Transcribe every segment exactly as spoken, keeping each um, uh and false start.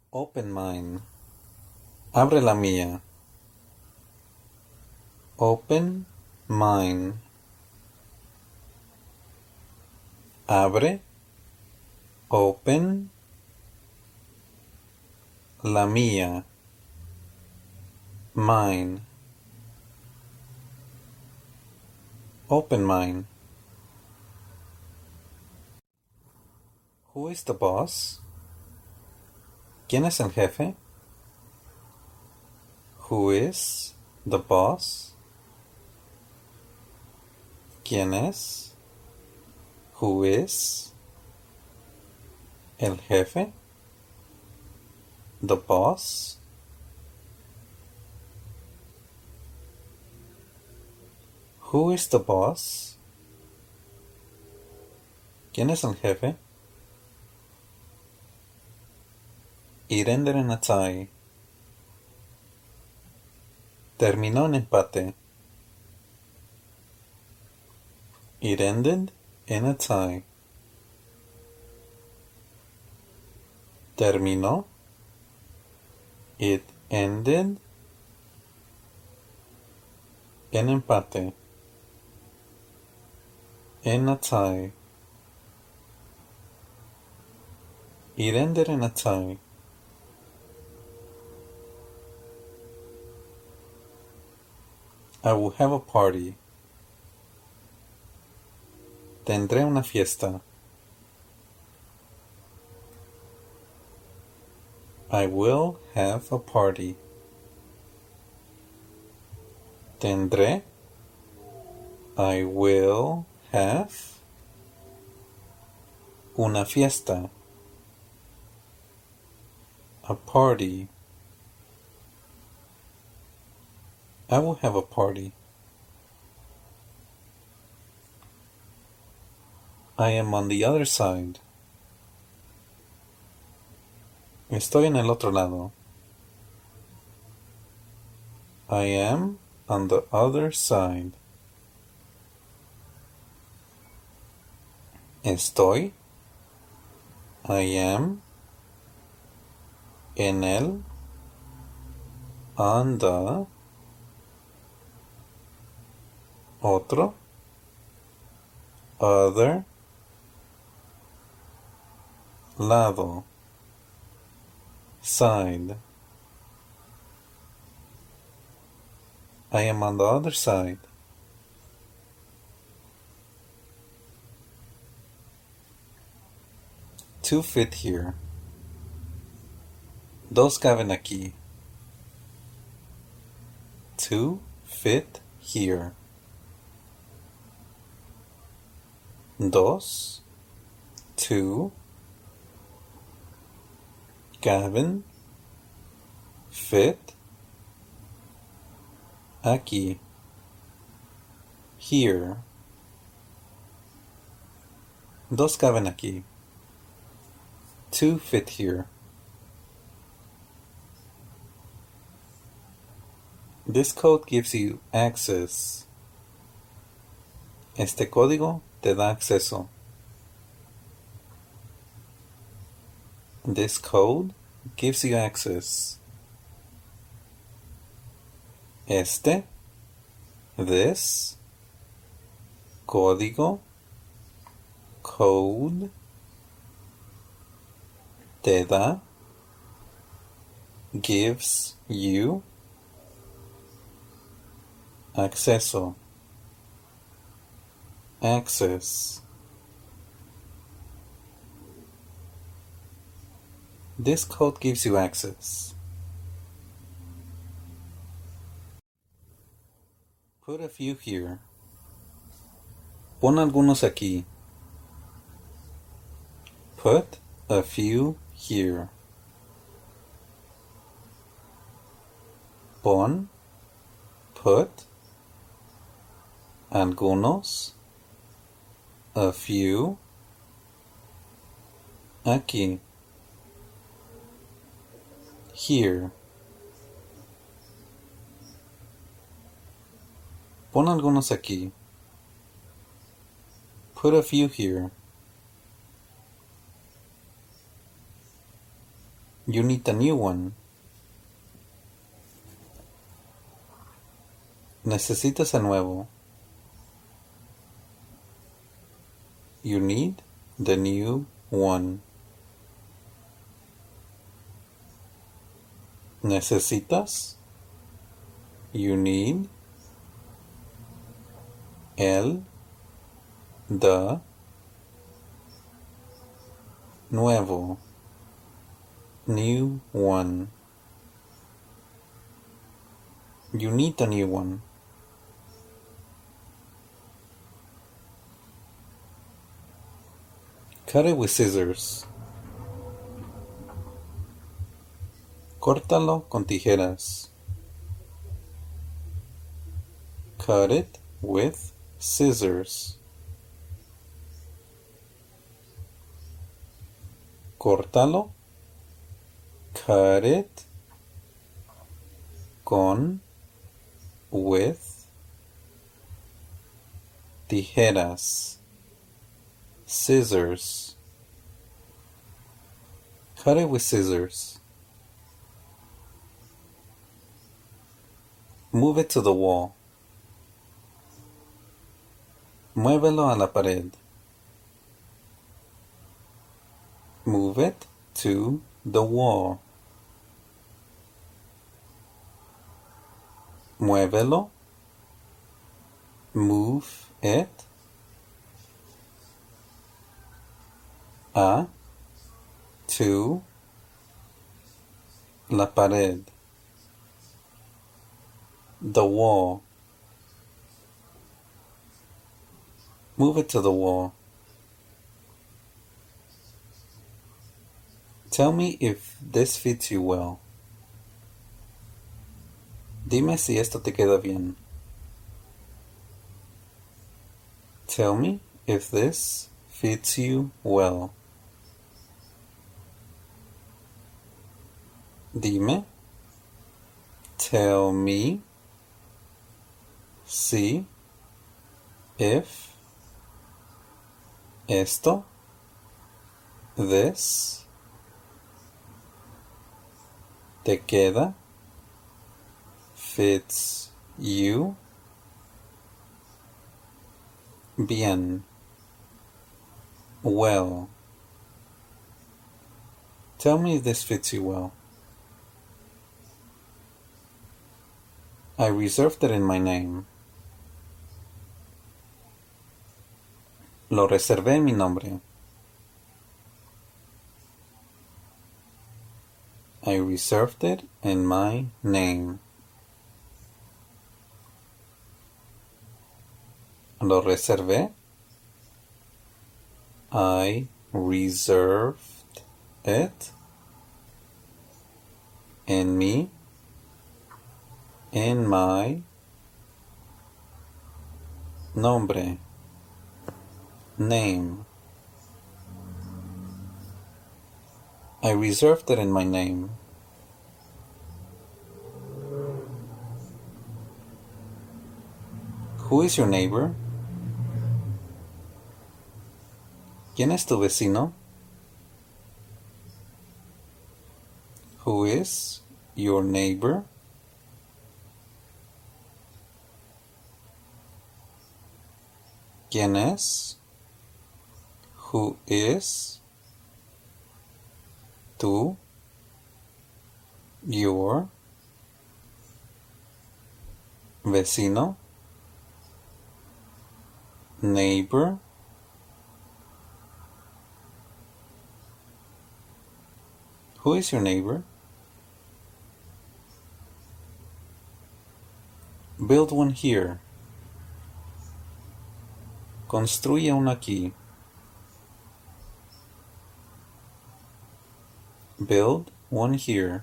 Open mine. Abre la mía. Open mine. Abre. Open. La mía. Mine. Open mine. Who is the boss? ¿Quién es el jefe? Who is the boss? ¿Quién es? Who is? El jefe? The boss? Who is the boss? ¿Quién es el jefe? Irenderen atai. Terminó en empate. It ended in a tie. Terminó. It ended en empate. In a tie. It ended in a tie. I will have a party. Tendré una fiesta. I will have a party. Tendré. I will have una fiesta. A party. I will have a party. I am on the other side. Estoy en el otro lado. I am on the other side. Estoy. I am. En el. On the. Otro. Other. Lado. Side. I am on the other side. Two fit here. Dos caben aquí. Two fit here. Dos. Two. Caben. Fit. Aquí. Here. Dos caben aquí. Two fit here. This code gives you access. Este código te da acceso. This code gives you access. Este, this, código, code, te da, gives you, acceso, access. This code gives you access. Put a few here. Pon algunos aquí. Put a few here. Pon, put, algunos, a few, aquí. Here. Pon algunos aquí. Put a few here. You need a new one. Necesitas el nuevo. You need the new one. Necesitas. You need. El. The. Nuevo. New one. You need a new one. Cut it with scissors. Córtalo con tijeras. Cut it with scissors. Córtalo. Cut it. Con. With. Tijeras. Scissors. Cut it with scissors. Move it to the wall. Muévelo a la pared. Move it to the wall. Muévelo. Move it. A. To. La pared. The wall. Move it to the wall. Tell me if this fits you well. Dime si esto te queda bien. Tell me if this fits you well. Dime. Tell me. Si. If. Esto. This. Te queda. Fits you. Bien. Well. Tell me if this fits you well. I reserved it in my name. Lo reservé en mi nombre. I reserved it in my name. Lo reservé. I reserved it in me. In my nombre. Name. I reserved it in my name. Who is your neighbor? ¿Quién es tu vecino? Who is your neighbor? ¿Quién es? Who is? Tu. Your. Vecino. Neighbor. Who is your neighbor? Build one here. Construye uno aquí. Build one here.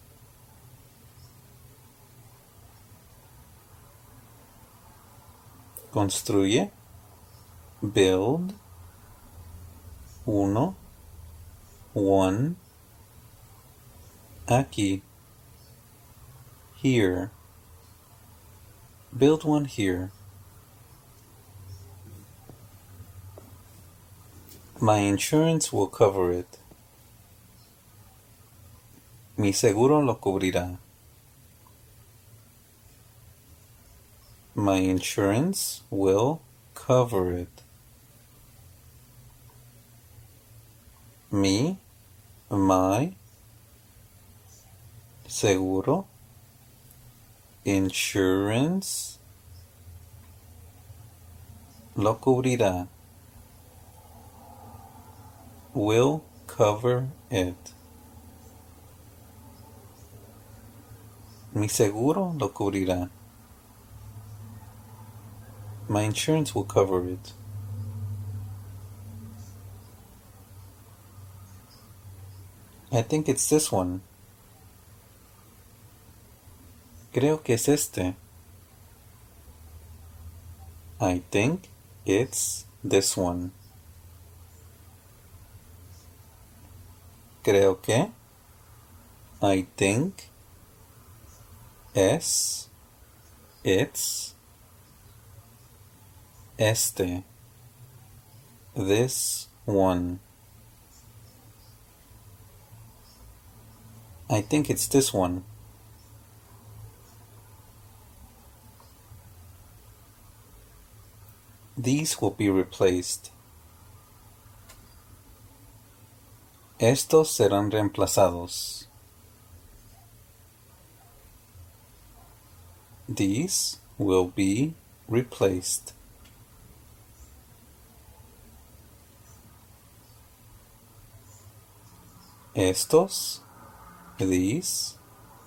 Construye. Build. Uno. One. Aquí. Here. Build one here. My insurance will cover it. Mi seguro lo cubrirá. My insurance will cover it. Mi, my, seguro, insurance, lo cubrirá. Will cover it. Mi seguro lo cubrirá. My insurance will cover it. I think it's this one. Creo que es este. I think it's this one. Creo que. I think. Es. It's. Este. This one. I think it's this one. These will be replaced. Estos serán reemplazados. These will be replaced. Estos, these,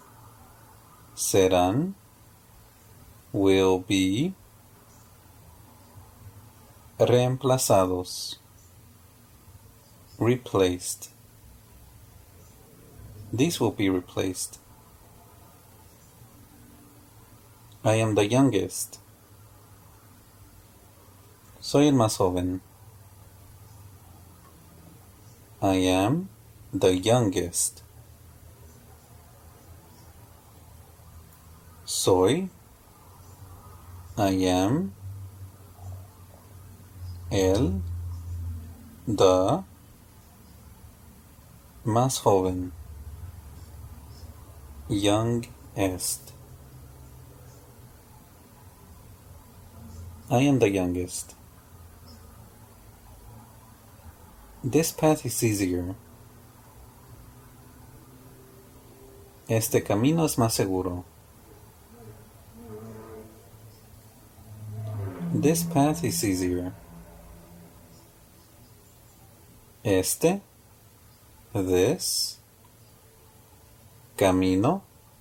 serán, will be, reemplazados, replaced. These will be replaced. I am the youngest. Soy el más joven. I am the youngest. Soy, I am, el, the, más joven, youngest. I am the youngest. This path is easier. Este camino es más seguro. This path is easier. Este, this, camino,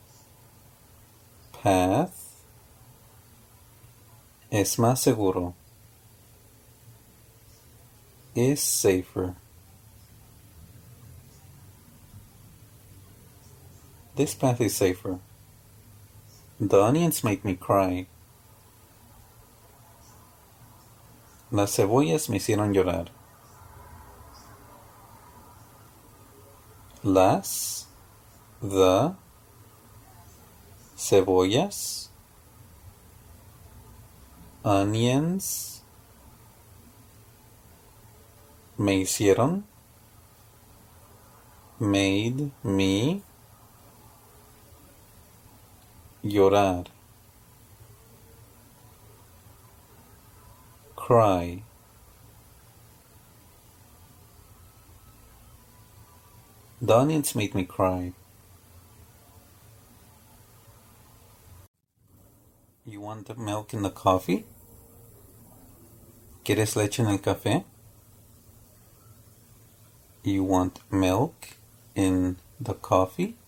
path, es más seguro. Is safer. This path is safer. The onions make me cry. Las cebollas me hicieron llorar. Las, the, cebollas, onions, me hicieron, made me, llorar, cry. The onions made me cry. You want the milk in the coffee? ¿Quieres leche en el café? You want milk in the coffee?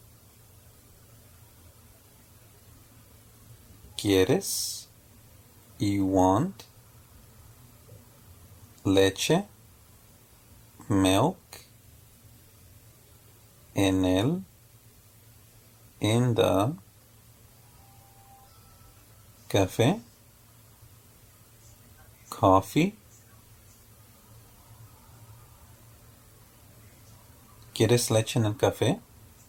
¿Quieres? You want leche, milk, en el, in the, café, coffee. ¿Quieres leche en el café?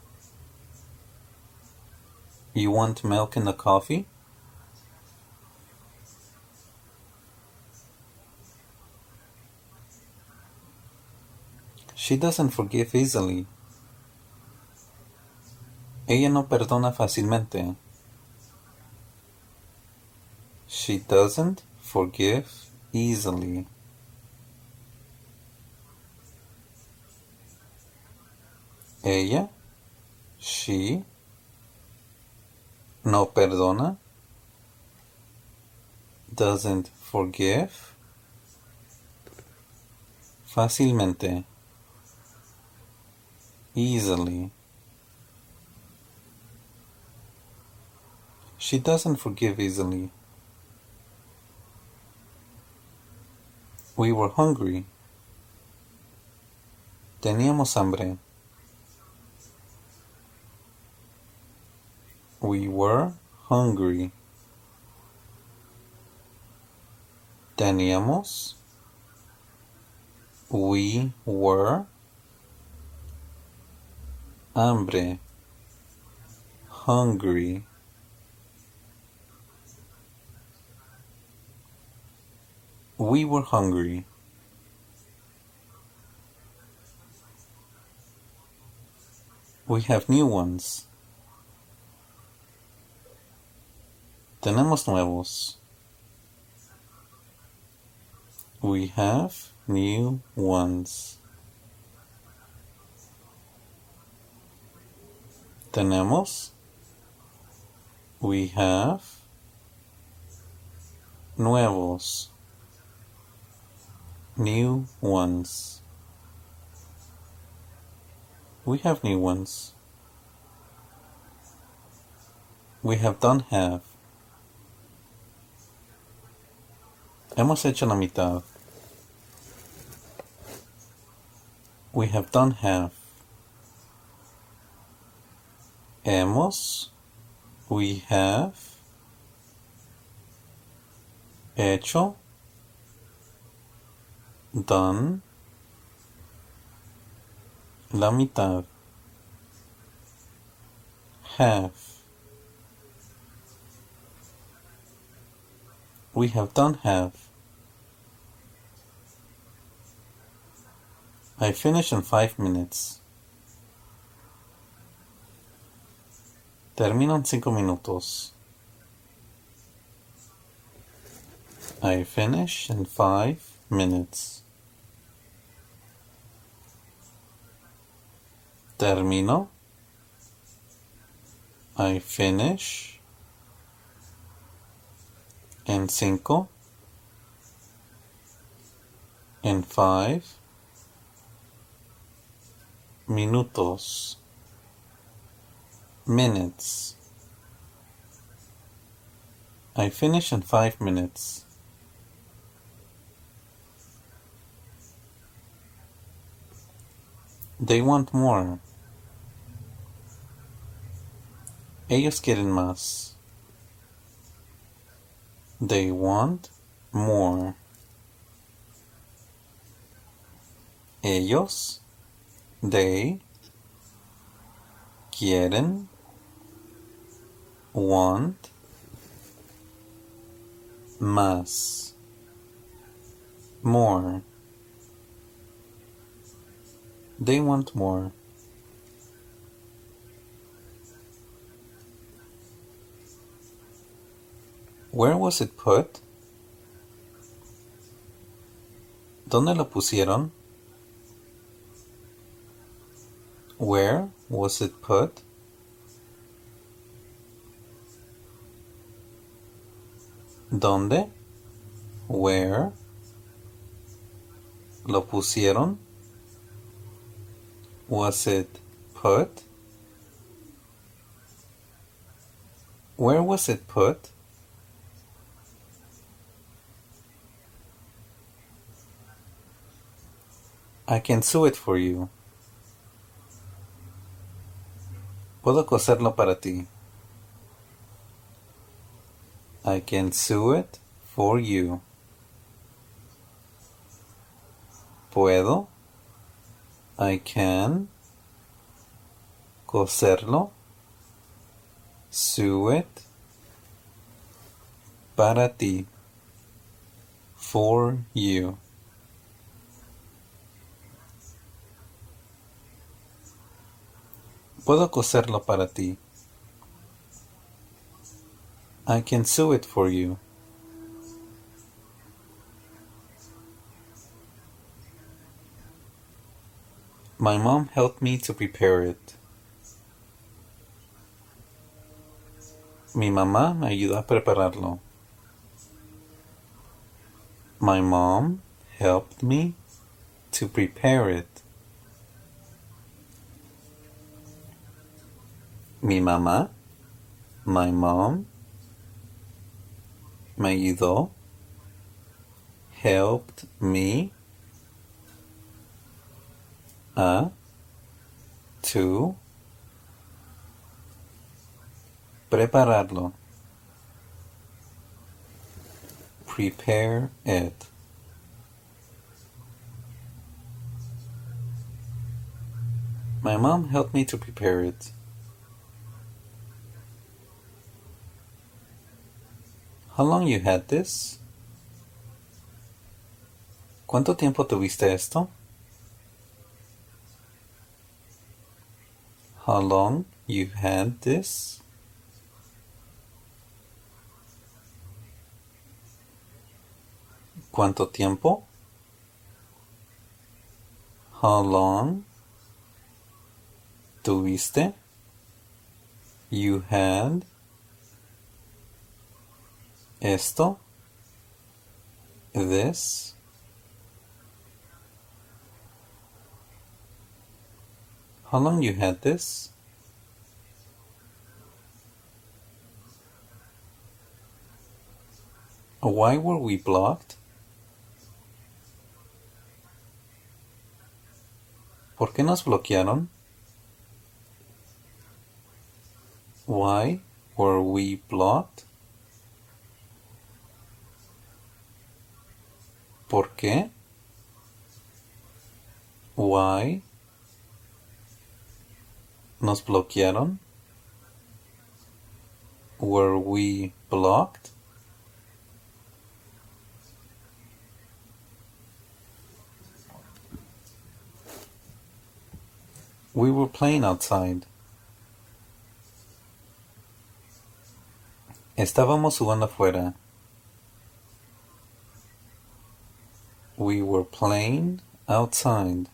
You want milk in the coffee? She doesn't forgive easily. Ella no perdona fácilmente. She doesn't forgive easily. Ella, she, no perdona, doesn't forgive, fácilmente, easily. She doesn't forgive easily. We were hungry. Teníamos hambre. We were hungry. Teníamos. We were. Hambre. Hungry. We were hungry. We have new ones. Tenemos nuevos. We have new ones. Tenemos. We have. Nuevos. New ones. We have new ones. We have done have. Hemos hecho la mitad. We have done have. Hemos. We have. Hecho. Done. La mitad. Have. We have done have. I finish in five minutes. Termino en cinco minutos. I finish in five minutes. Termino. I finish. En cinco. En five. Minutos. Minutes. I finish in five minutes. They want more. Ellos quieren más. They want more. Ellos, they, quieren, want, más, more. They want more. Where was it put? ¿Dónde lo pusieron? Where was it put? ¿Dónde? Where? ¿Lo pusieron? Was it put? Where was it put? I can sew it for you. Puedo coserlo para ti. I can sew it for you. Puedo. I can. Coserlo. Sew it. Para ti. For you. Puedo coserlo para ti. I can sew it for you. My mom helped me to prepare it. Mi mamá me ayudó a prepararlo. My mom helped me to prepare it. Mi mamá, my mom, me ayudó, helped me, a, to, prepararlo. Prepare it. My mom helped me to prepare it. How long you had this? ¿Cuánto tiempo tuviste esto? How long you had this? ¿Cuánto tiempo? How long tuviste? You had esto, this. How long you had this? Why were we blocked? ¿Por qué nos bloquearon? Why were we blocked? ¿Por qué? Why nos bloquearon? Were we blocked? We were playing outside. Estábamos jugando afuera. We were playing outside.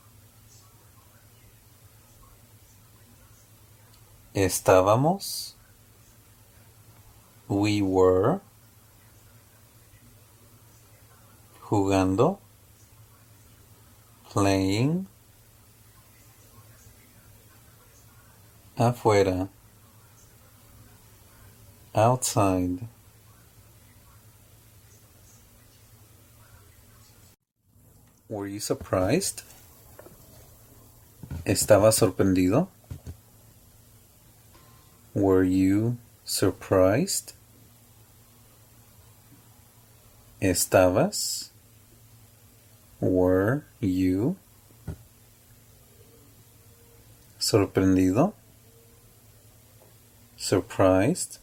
Estábamos. We were. Jugando. Playing. Afuera. Outside. Were you surprised? ¿Estabas sorprendido? Were you surprised? ¿Estabas? Were you sorprendido? Surprised?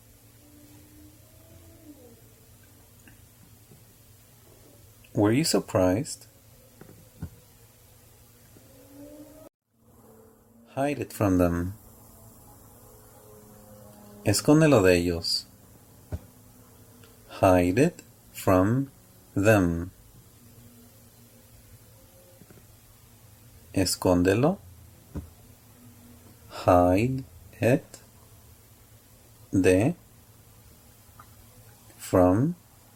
Were you surprised? Hide it from them. Escóndelo de ellos. Hide it from them. Escóndelo. Hide it. De. From.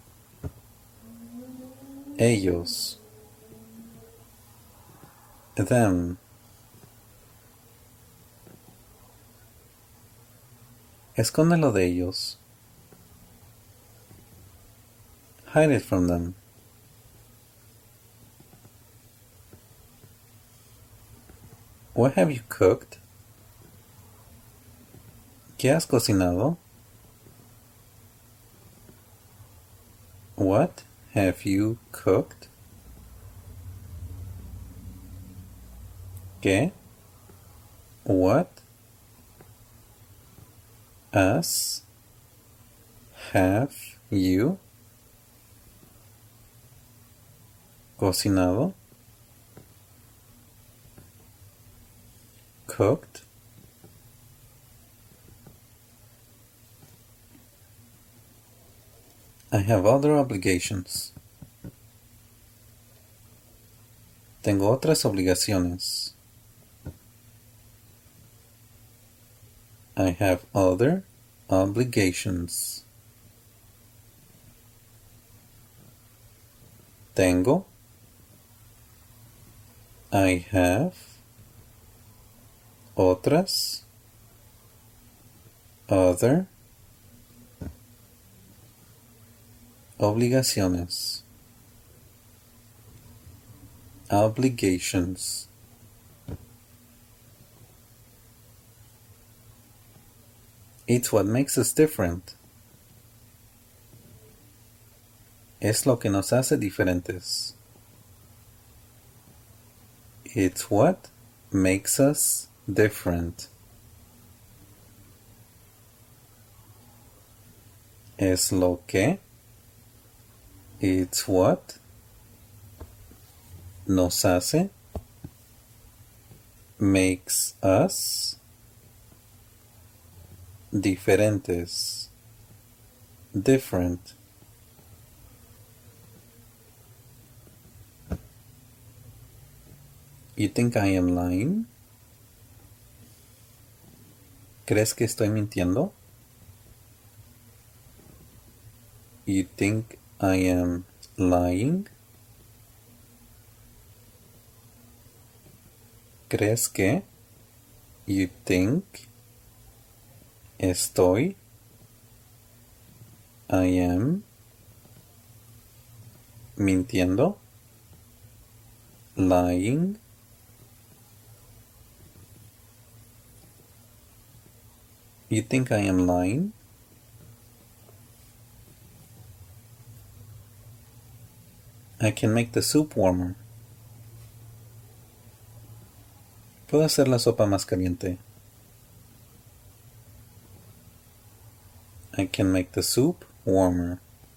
Ellos. Them. Escóndelo de ellos. Hide it from them. What have you cooked? ¿Qué has cocinado? What have you cooked? ¿Qué? What? As have you cocinado? Cooked I have other obligations. Tengo otras obligaciones. I have other obligations. Tengo. I have. Otras. Other. Obligaciones. Obligations. It's what makes us different. Es lo que nos hace diferentes. It's what makes us different. Es lo que. It's what nos hace. Makes us diferentes. Different. You think I am lying? ¿Crees que estoy mintiendo? You think I am lying? ¿Crees que? You think estoy. I am mintiendo. Lying. You think I am lying? I can make the soup warmer. Puedo hacer la sopa más caliente. I can make the soup warmer.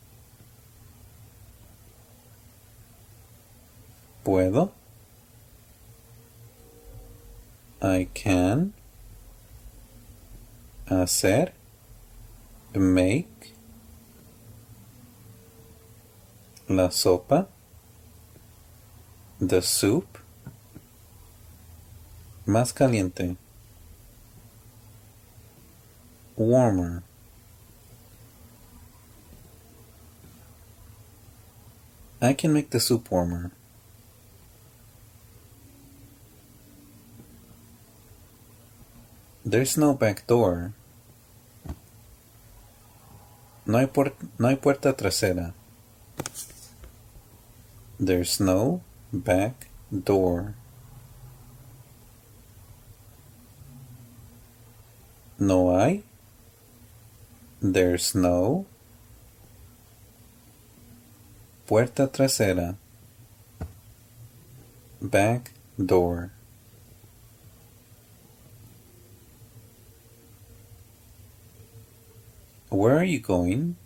Puedo. I can. Hacer. Make. La sopa. The soup. Más caliente. Warmer. I can make the soup warmer. There's no back door. No hay, puer- no hay puerta trasera. There's no back door. No hay. There's no puerta trasera. Back door. Where are you going?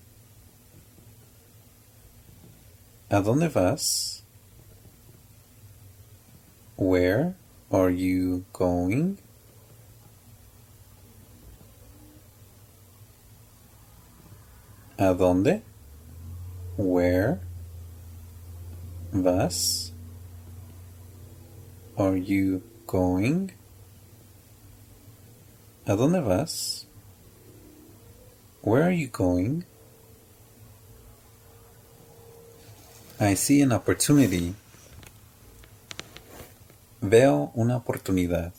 ¿A dónde vas? Where are you going? ¿A dónde? Where vas? Are you going? ¿A dónde vas? Where are you going? I see an opportunity. Veo una oportunidad.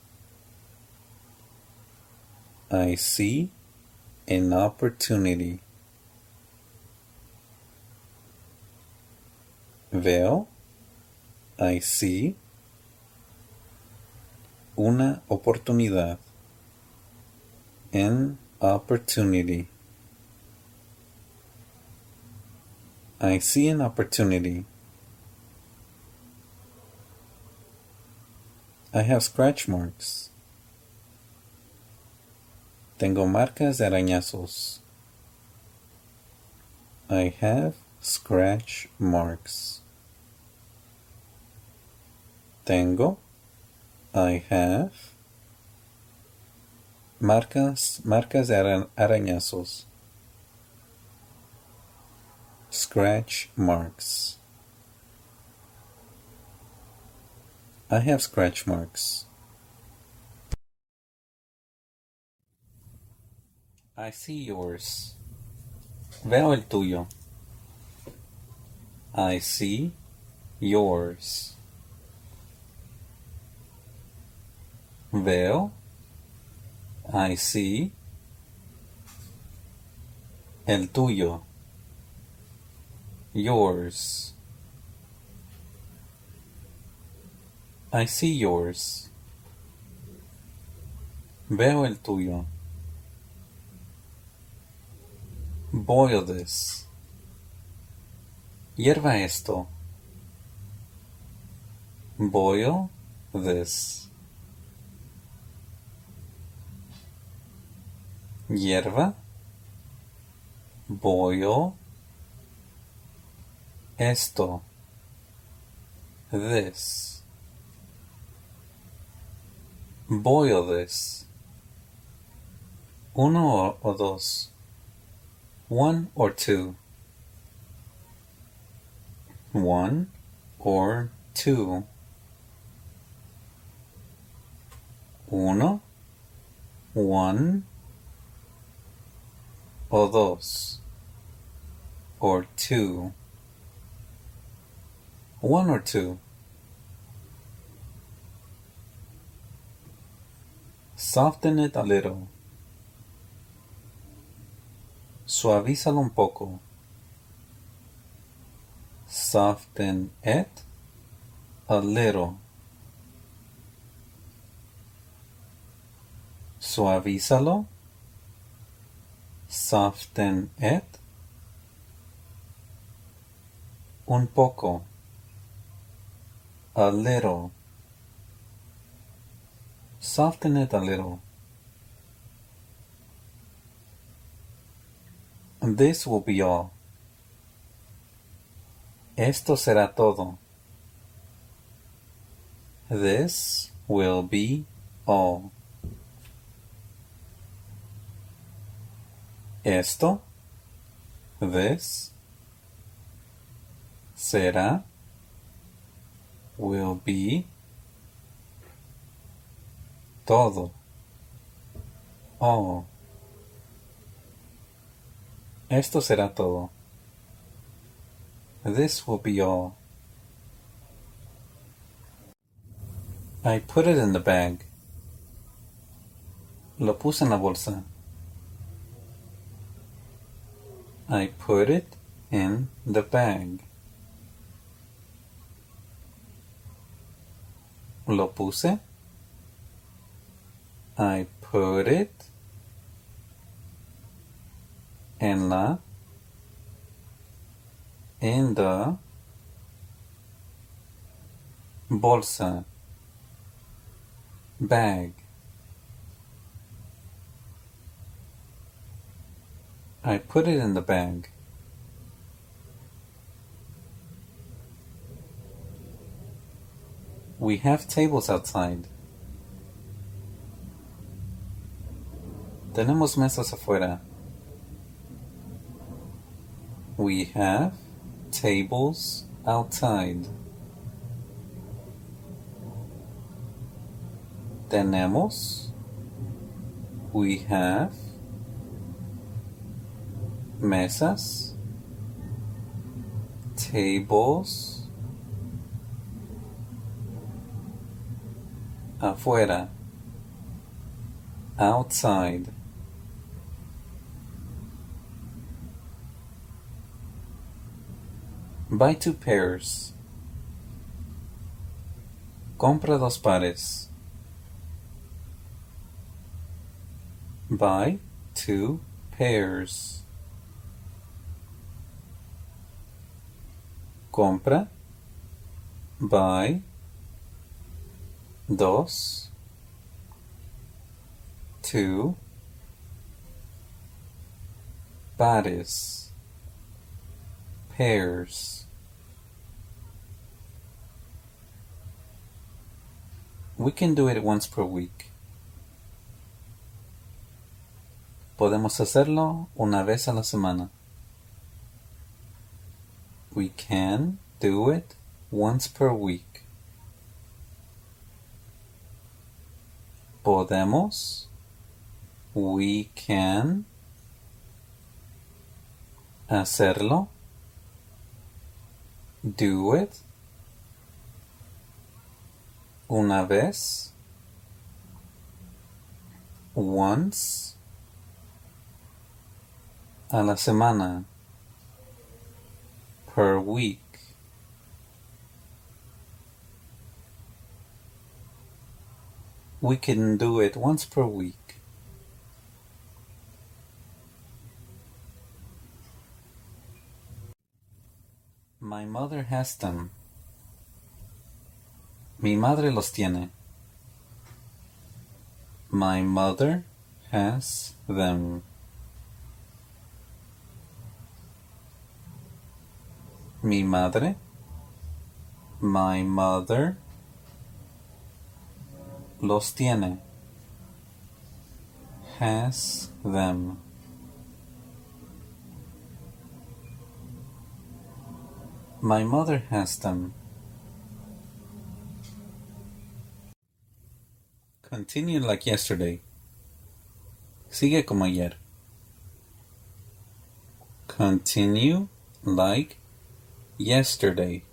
I see an opportunity. Veo. I see. Una oportunidad. An opportunity. I see an opportunity. I have scratch marks. Tengo marcas de arañazos. I have scratch marks. Tengo. I have. Marcas, marcas de ara- arañazos. Scratch marks. I have scratch marks. I see yours. Veo el tuyo. I see yours. Veo. I see. El tuyo. Yours. I see yours. Veo el tuyo. Boil this. Hierva esto. Boil this. Hierva. Boil esto. This. Boil this. Uno o, o dos. One or two. One or two. Uno. One. O dos. Or two. One or two. Soften it a little. Suavízalo un poco. Soften it a little. Suavízalo. Soften it un poco. A little. Soften it a little. This will be all. Esto será todo. This will be all. Esto, this, será, will be, todo, all. Esto será todo. This will be all. I put it in the bag. Lo puse en la bolsa. I put it in the bag. Lo puse. I put it en la, in the bolsa, bag. I put it in the bag. We have tables outside. Tenemos mesas afuera. We have tables outside. Tenemos. We have mesas, tables, afuera, outside. Buy two pairs. Compra dos pares. Buy two pairs. Compra, buy, dos, two, pares, pairs. We can do it once per week. Podemos hacerlo una vez a la semana. We can do it once per week. Podemos. We can hacerlo. Do it. Una vez. Once. A la semana. Per week. We can do it once per week. My mother has them. Mi madre los tiene. My mother has them. Mi madre. My mother los tiene. Has them. My mother has them. Continue like yesterday. Sigue como ayer. Continue like yesterday.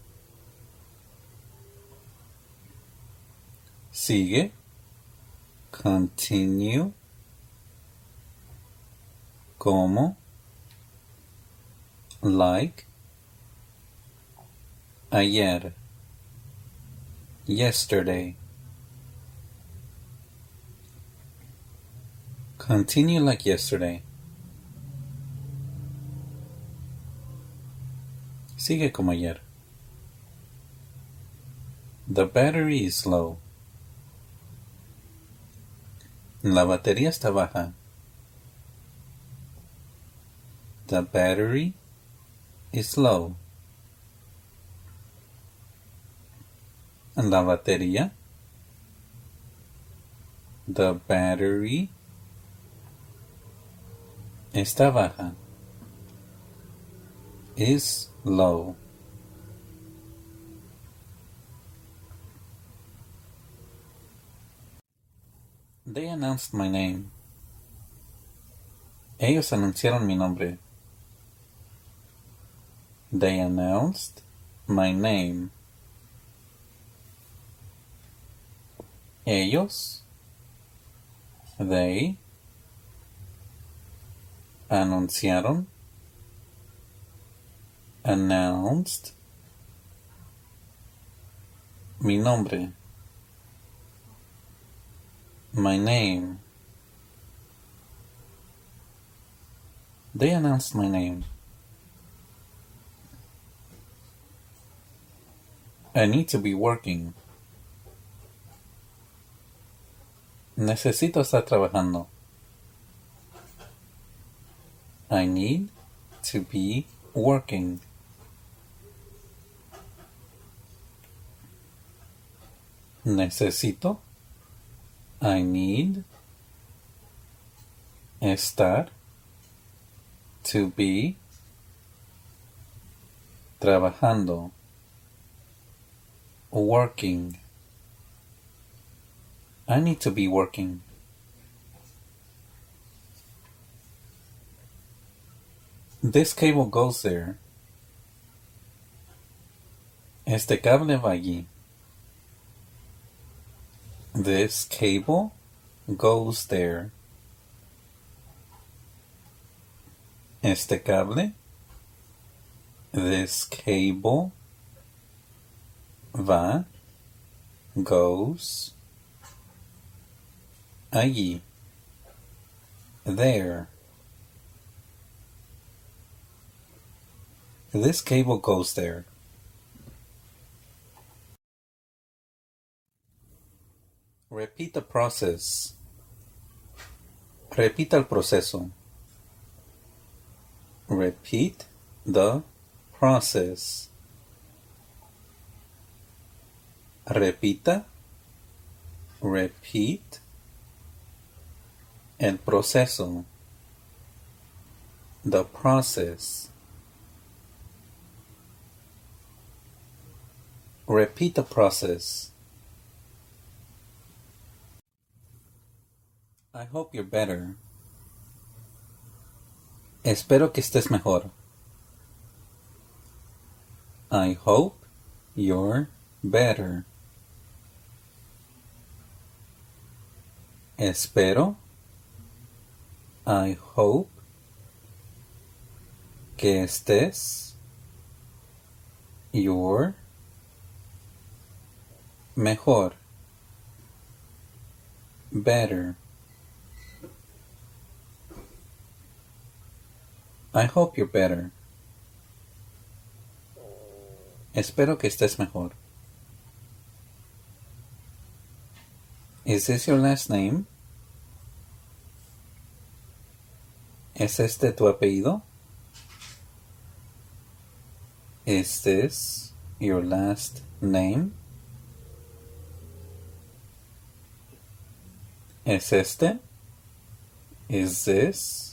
Sigue. Continue. Como. Like. Ayer. Yesterday. Continue like yesterday. Sigue como ayer. The battery is low. La batería está baja. The battery is low. La batería. The battery está baja. Is low. They announced my name. Ellos anunciaron mi nombre. They announced my name. Ellos. They. Anunciaron. Announced. Mi nombre. My name. They announced my name. I need to be working. Necesito estar trabajando. I need to be working. Necesito. I need. Estar. To be. Trabajando. Working. I need to be working. This cable goes there. Este cable va allí. This cable goes there. Este cable. This cable va, goes, allí, there. This cable goes there. Repeat the process. Repita el proceso. Repeat the process. Repita. Repeat. El proceso. The process. Repeat the process. I hope you're better. Espero que estés mejor. I hope you're better. Espero. I hope que estés. You're mejor. Better. I hope you're better. Espero que estés mejor. Is this your last name? ¿Es este tu apellido? Is this your last name? ¿Es este? Is this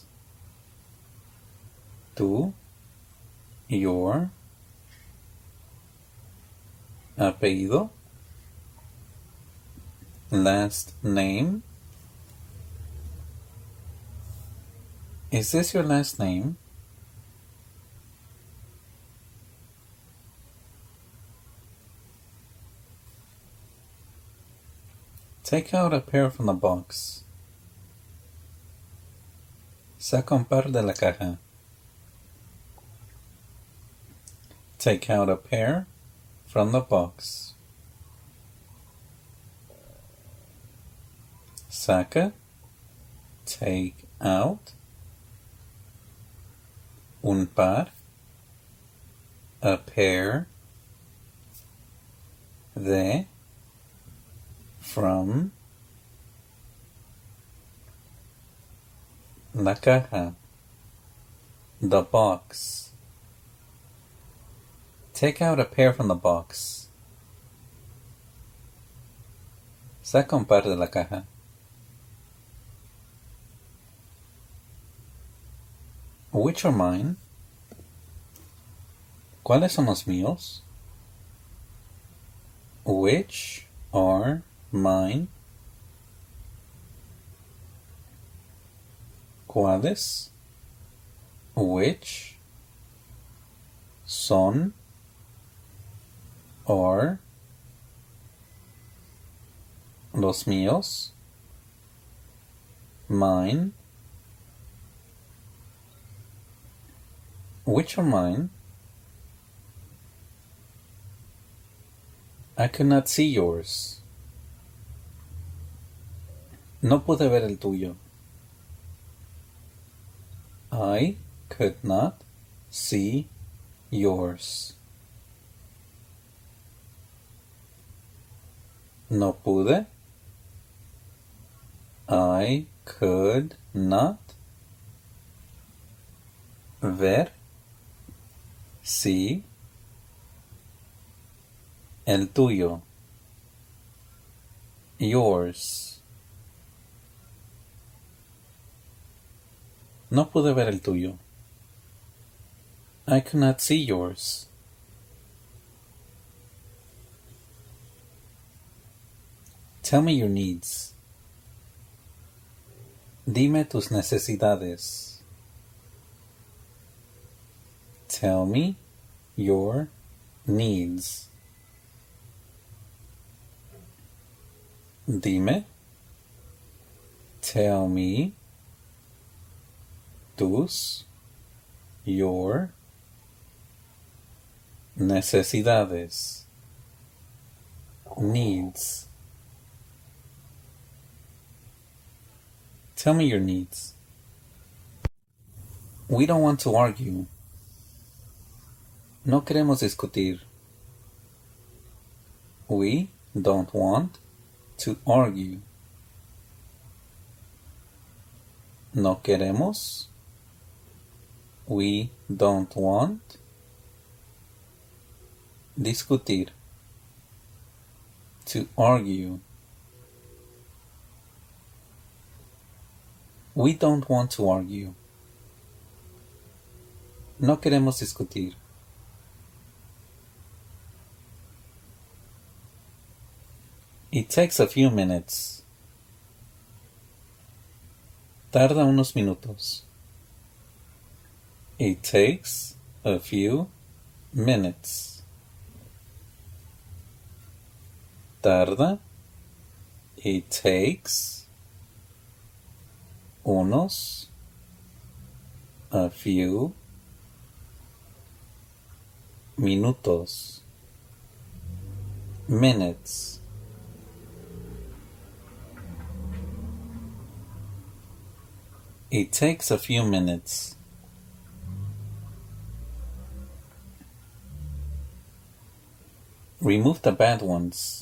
tu, your apellido? Last name? Is this your last name? Take out a pear from the box. Saca un par de la caja. Take out a pear from the box. Saca, take out, un par, a pair, de, from, la caja, the box. Take out a pear from the box. Saca un par de la caja. Which are mine? ¿Cuáles son los míos? Which are mine? ¿Cuáles? Which son are los míos? Mine. Which are mine? I could not see yours. No pude ver el tuyo. I could not see yours. No pude. I could not ver. Sí, el tuyo, yours. No pude ver el tuyo. I could not see yours. Tell me your needs. Dime tus necesidades. Tell me your needs. Dime. Tell me tus, your necesidades. Needs. Tell me your needs. We don't want to argue. No queremos discutir. We don't want to argue. No queremos. We don't want. Discutir. To argue. We don't want to argue. No queremos discutir. It takes a few minutes. Tarda unos minutos. It takes a few minutes. Tarda. It takes unos a few minutos. Minutes. It takes a few minutes. Remove the bad ones.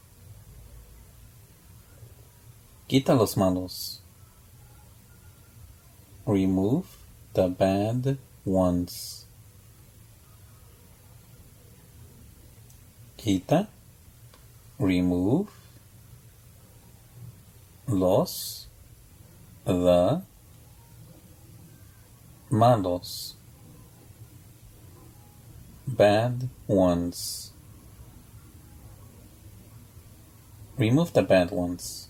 Quita los malos. Remove the bad ones. Quita. Remove. Los. The. Malos. Bad ones. Remove the bad ones.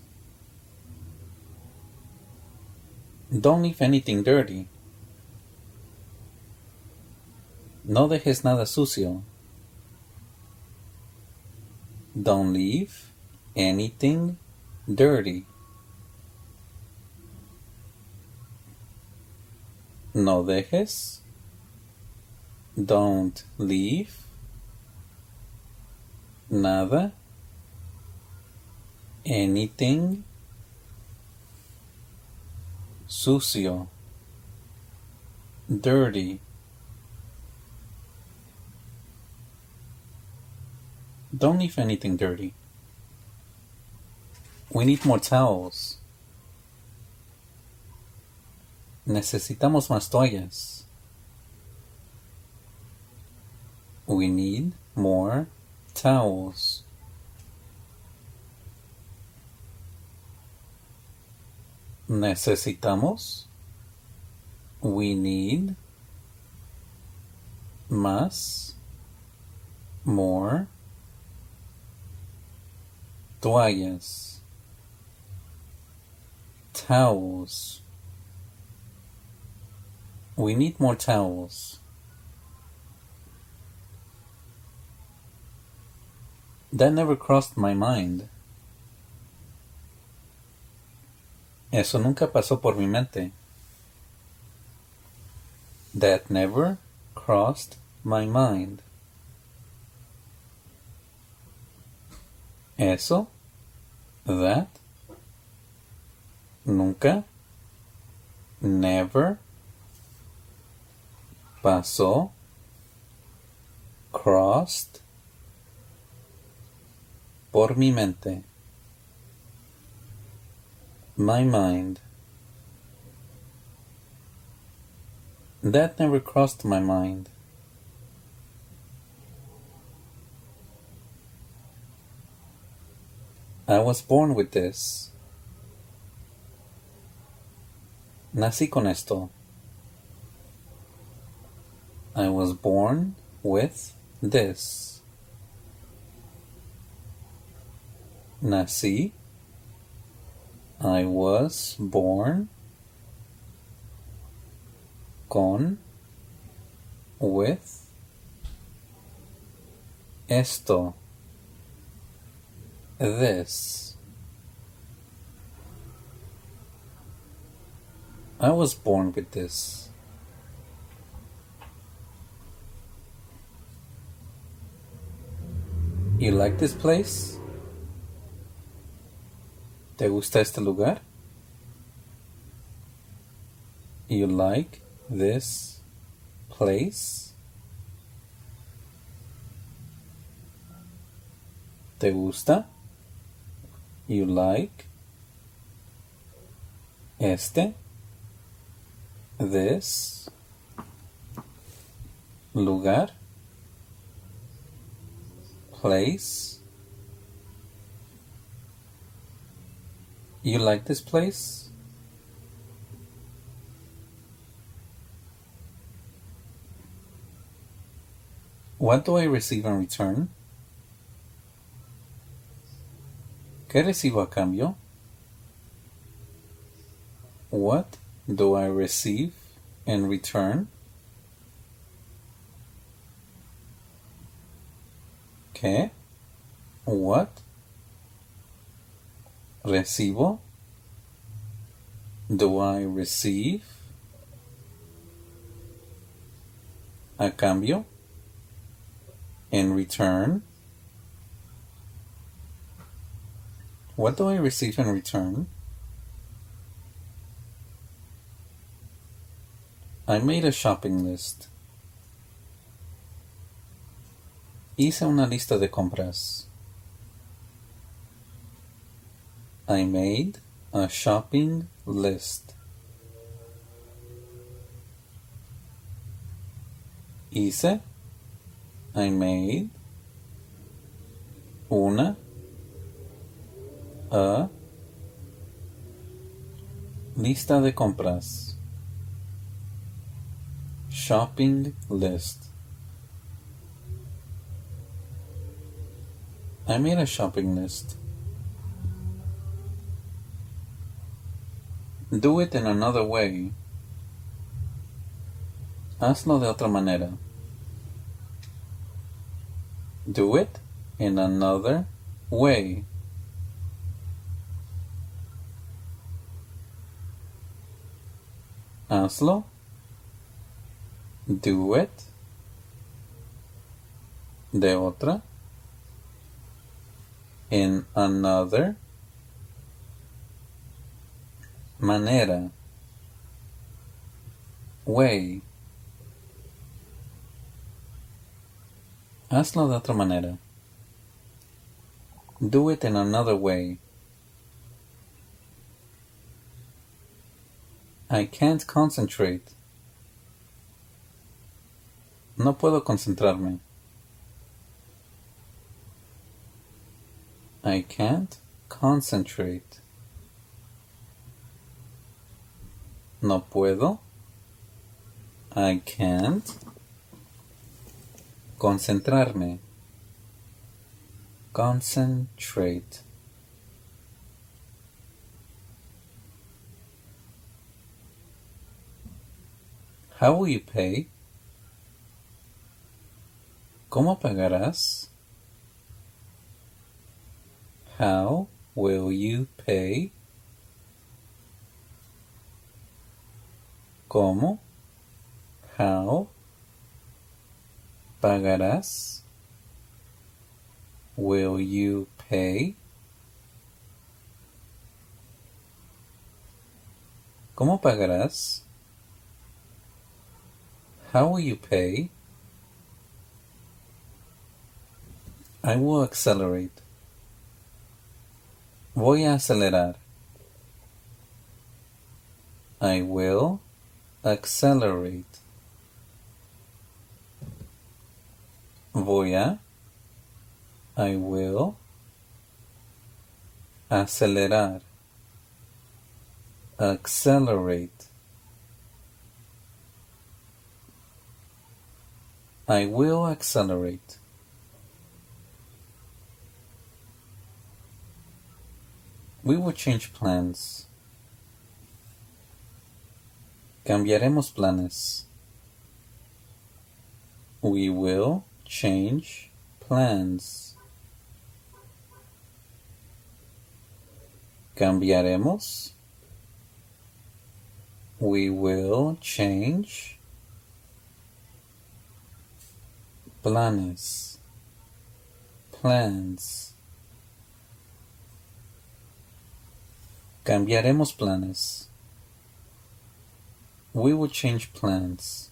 Don't leave anything dirty. No dejes nada sucio. Don't leave anything dirty. No dejes. Don't leave. Nada. Anything. Sucio. Dirty. Don't leave anything dirty. We need more towels. Necesitamos más toallas. We need more towels. Necesitamos. We need. Más. More. Toallas. Towels. We need more towels. That never crossed my mind. Eso nunca pasó por mi mente. That never crossed my mind. Eso, that, nunca, never, pasó, crossed, por mi mente. My mind. That never crossed my mind. I was born with this. Nací con esto. I was born with this. Nací. I was born con, with, esto, this. I was born with this. You like this place? ¿Te gusta este lugar? You like this place? ¿Te gusta? You like este, this, lugar, place? You like this place? What do I receive in return? ¿Qué recibo a cambio? What do I receive in return? ¿Qué? What? ¿Recibo? Do I receive? A cambio? In return? What do I receive in return? I made a shopping list. Hice una lista de compras. I made a shopping list. Hice. I made. Una. A. Lista de compras. Shopping list. I made a shopping list. Do it in another way. Hazlo de otra manera. Do it in another way. Hazlo. Do it. De otra. In another manera. Way. Hazlo de otra manera. Do it in another way. I can't concentrate. No puedo concentrarme. I can't concentrate. No puedo. I can't concentrarme. Concentrate. How will you pay? ¿Cómo pagarás? How will you pay? ¿Cómo? How? ¿Pagarás? Will you pay? ¿Cómo pagarás? How will you pay? I will accelerate. Voy a acelerar. I will accelerate. Voy a. I will acelerar. Accelerate. I will accelerate. We will change plans. Cambiaremos planes. We will change plans. Cambiaremos. We will change planes. Plans. Cambiaremos planes. We will change plans.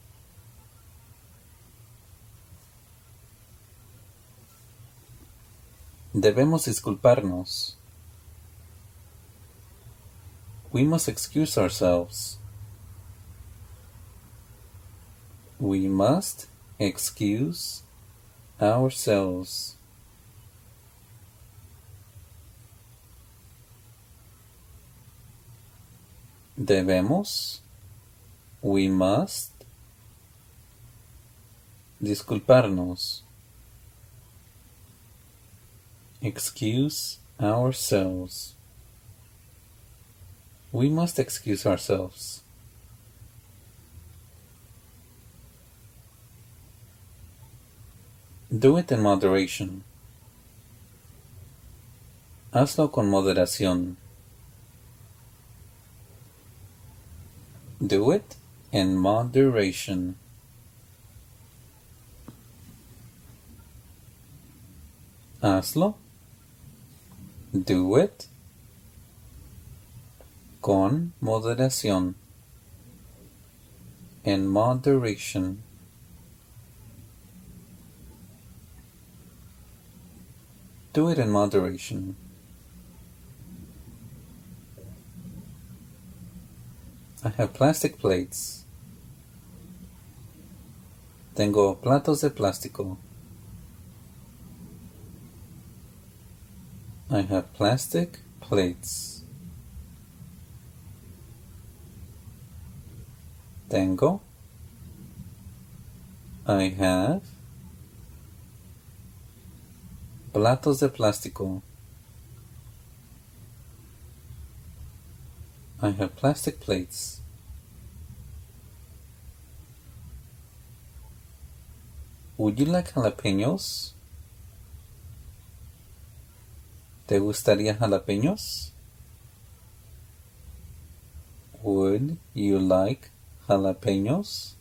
Debemos disculparnos. We must excuse ourselves. We must excuse ourselves. Debemos. We must. Disculparnos. Excuse ourselves. We must excuse ourselves. Do it in moderation. Hazlo con moderación. Do it in moderation. Hazlo. Do it con moderación. In moderation. Do it in moderation. I have plastic plates. Tengo platos de plástico. I have plastic plates. Tengo. I have platos de plástico. I have plastic plates. Would you like jalapeños? ¿Te gustaría jalapeños? Would you like jalapeños?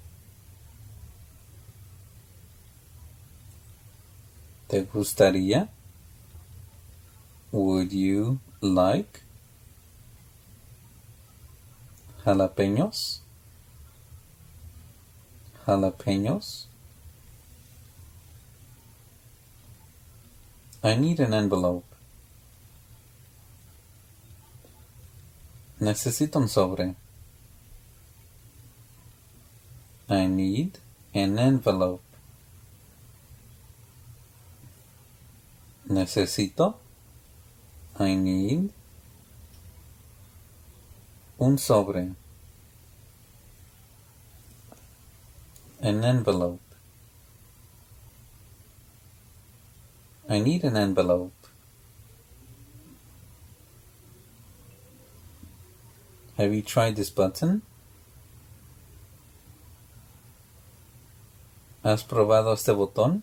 ¿Te gustaría? Would you like jalapeños? Jalapeños. I need an envelope. Necesito un sobre. I need an envelope. Necesito. I need un sobre. An envelope. I need an envelope. Have you tried this button? ¿Has probado este botón?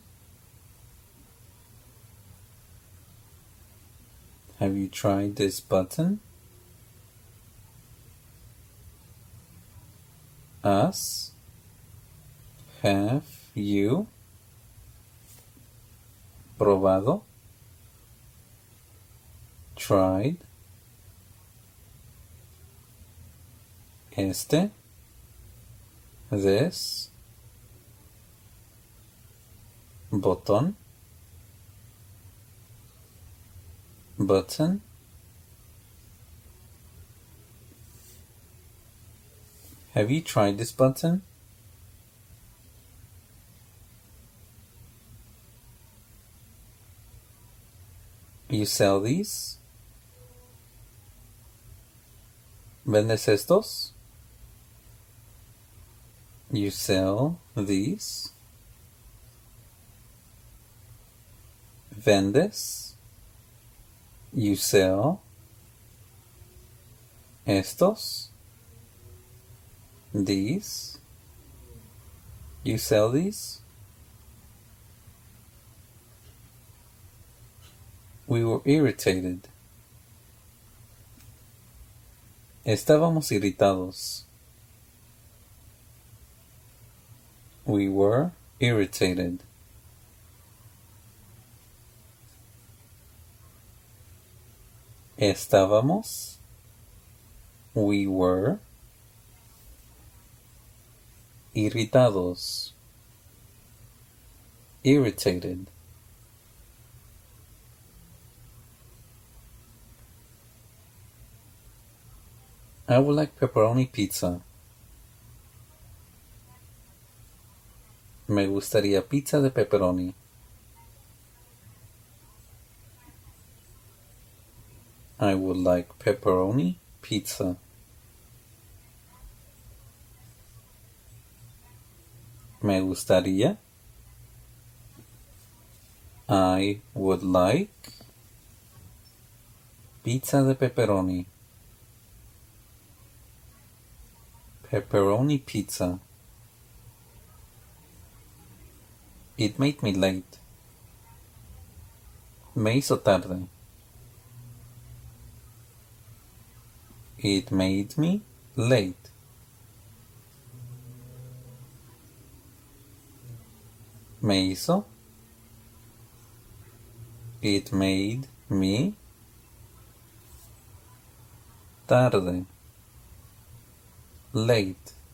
Have you tried this button? Has. Have you probado? Tried. Este. This. Botón. Button. Have you tried this button? You sell these? ¿Vendes estos? You sell these? ¿Vendes? You sell estos? These? You sell these? We were irritated. Estábamos irritados. We were irritated. Estábamos. We were irritados. Irritated. I would like pepperoni pizza. Me gustaría pizza de pepperoni. I would like pepperoni pizza. Me gustaría. I would like Pizza de pepperoni. Pepperoni pizza. It made me late. Me hizo tarde. It made me late. Me hizo. It made me tarde. Late.